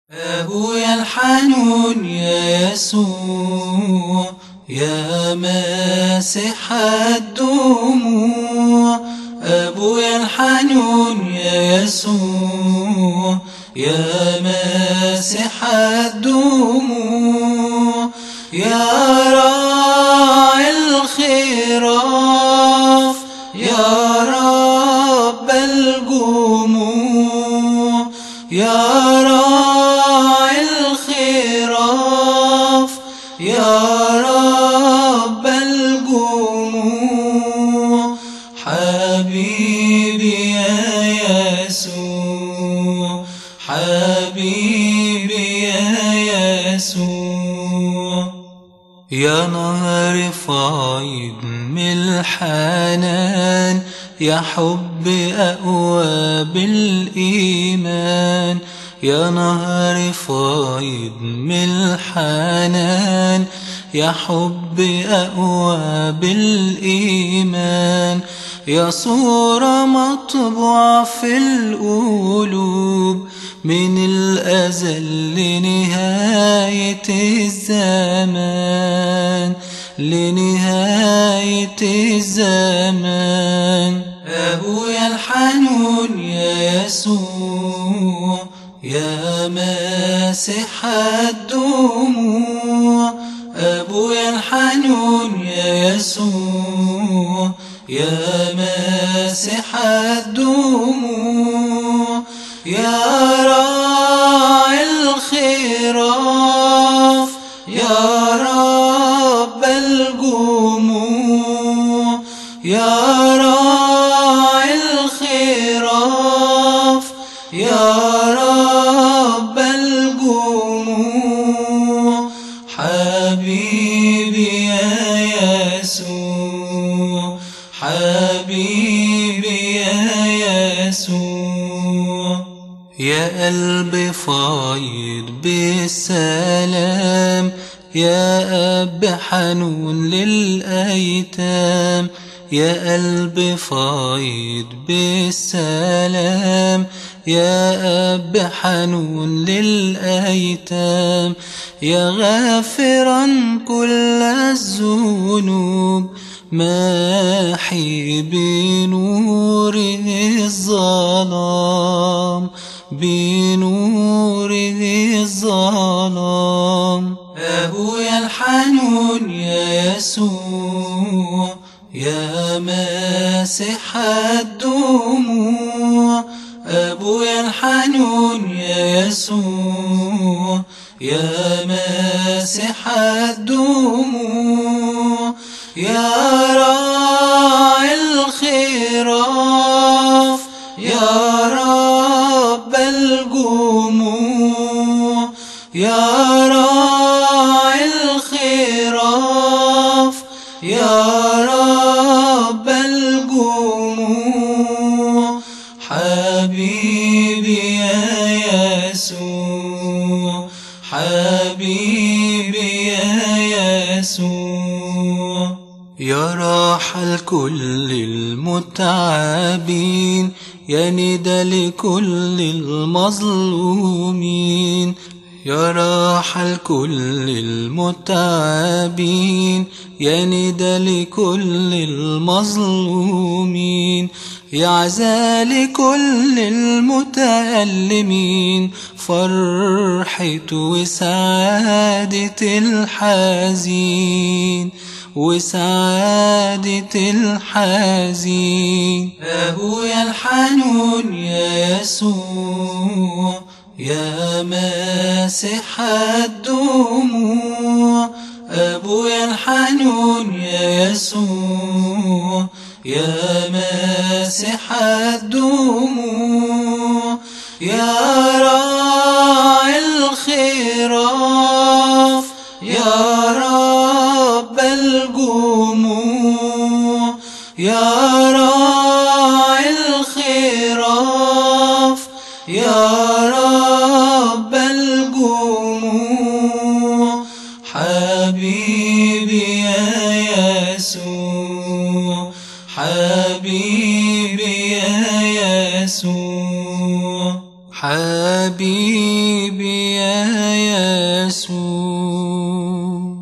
أبويا الحنون يا يسوع، يا ماسح الدموع. أبويا الحنون يا يسوع، يا ماسح الدموع. يا راعي الخراف، يا رب الجموع. يا راعي الخراف، يا رب الجموع. حبيبي يا يسوع، حبيبي يا يسوع. يا نهر فايض من الحنان، يا حب أقوى بالإيمان. يا نهر فايض من الحنان، يا حب أقوى بالإيمان. يا صورة مطبوعة في القلوب من الأزل لنهاية الزمان، لنهاية الزمان. أبويا الحنون يا يسوع، يا ماسح الدموع. أبويا الحنون يا يسوع، يا ماسح الدموع. يا راعي الخراف، يا رب الجموع. يا راعي الخراف، يا رب الجموع. حبيبي يا يسوع، حبيبي يا يسوع. يا قلب فايض بالسلام، يا أب حنون للأيتام. يا قلب فايض بالسلام، يا أب حنون للأيتام. يا غافرا كل الذنوب، ماحي بنور الظلام، بنور الظلام. أبويا الحنون يا يسوع، يا ماسح الدموع. أبويا الحنون يا يسوع، يا ماسح الدموع. يا راعي الخراف، يا رب الجموع. يا راعي الخراف، يا رب الجموع. حبيبي يا يسوع، حبيبي يا يسوع. يا راحة لكل المتعبين، يا ندى لكل المظلومين. يا راحة لكل المتعبين، يا ندى لكل المظلومين. يا عزاء لكل المتألمين، فرحة وسعادة الحزين، وسعادة الحزين. أبويا الحنون يا يسوع، يا ماسح الدموع. أبويا الحنون يا يسوع، يا ماسح الدموع. يا راعي الخراف، يا رب الجموع. يا راعي الخراف، يا رب الجموع. حبيبي يا يسوع، حبيبي يا يا يسوع.